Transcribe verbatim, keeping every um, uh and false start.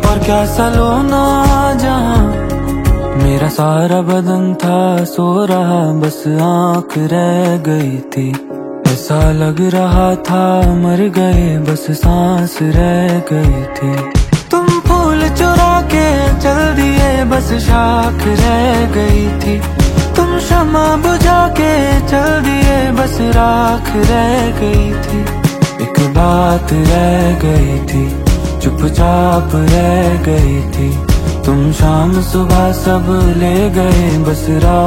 और क्या सलोना जहां मेरा सारा बदन था सो रहा, बस आंख रह गई थी। ऐसा लग रहा था मर गए, बस सांस रह गई थी। तुम फूल चुरा के चल दिए, बस शाख रह गई थी। तुम शमा बुझा के चल दिए, बस राख रह गई थी। एक बात रह गई थी, चुपचाप रह गई थी। तुम शाम सुबह सब ले गए, बस रात